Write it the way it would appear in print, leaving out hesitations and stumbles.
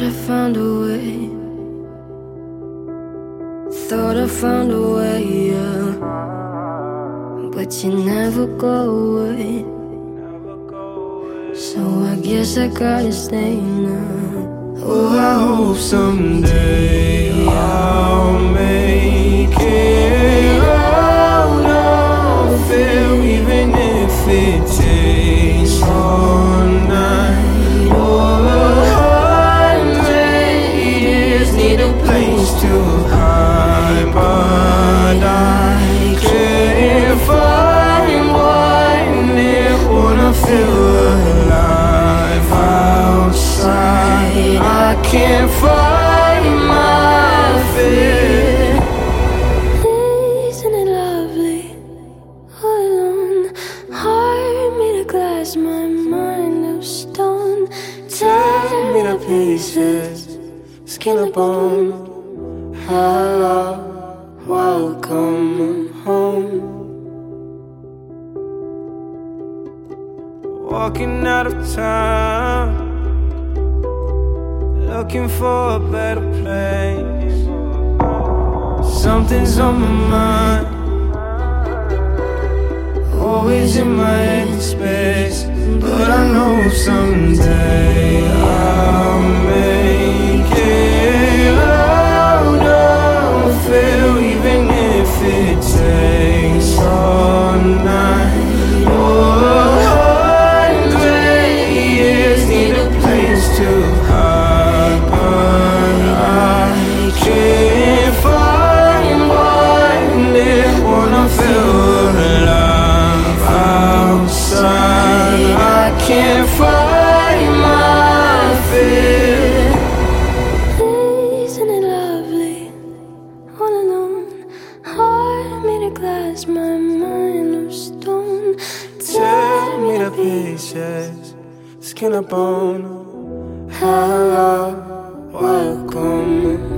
Thought I found a way. Thought I found a way, yeah. But you never go away. So I guess I gotta stay now. Oh, I hope someday I'll make it out of it, even if it takes all night or 100 years. Need a place to hide, but I can't find one near. Wanna feel alive outside. I can't find my fear. Isn't it lovely? All alone, heart made of glass, my mind of stone. Tear me to pieces, skin and bone. Hello, welcome home. Walking out of town, looking for a better place. Something's on my mind, always in my head space. But I know someday I'll make it out of it, even if it takes all night or 100 years. Need a place to hide, but I can't find one near. Wanna feel alive outside. I can't find my fear. Isn't it lovely? All alone, heart made of glass, my mind of stone. Tear me to pieces, skin and bone. Hello, welcome